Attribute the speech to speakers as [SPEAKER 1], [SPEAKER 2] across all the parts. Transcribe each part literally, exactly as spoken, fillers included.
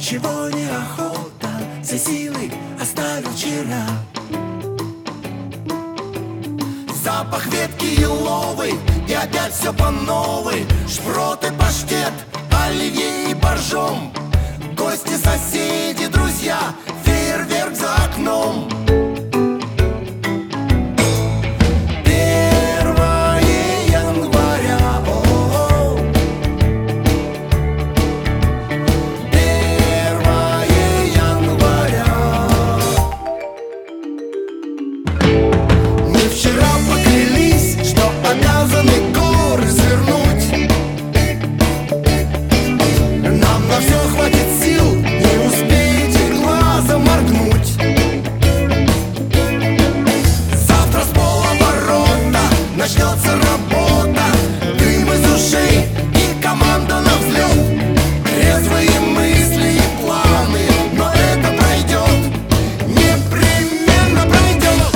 [SPEAKER 1] ничего не охота, все силы оставил вчера. Запах ветки еловой, и опять все по новой. Шпроты, паштет, оливье и боржом. Гости, соседи, друзья, фейерверк за окном. Начнется работа, дым из ушей и команда на взлет. Резвые мысли и планы, но это пройдет, непременно пройдет.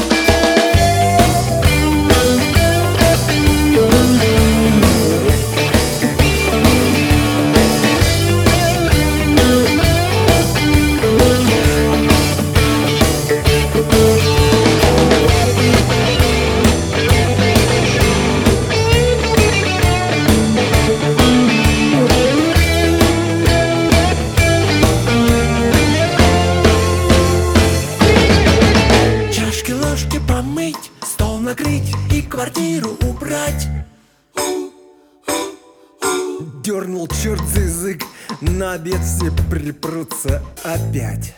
[SPEAKER 1] Помыть, стол накрыть и квартиру убрать.
[SPEAKER 2] Дернул черт за язык, на обед все припрутся опять.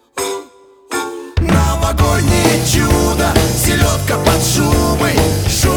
[SPEAKER 1] Новогоднее чудо, селедка под шубой, шубой.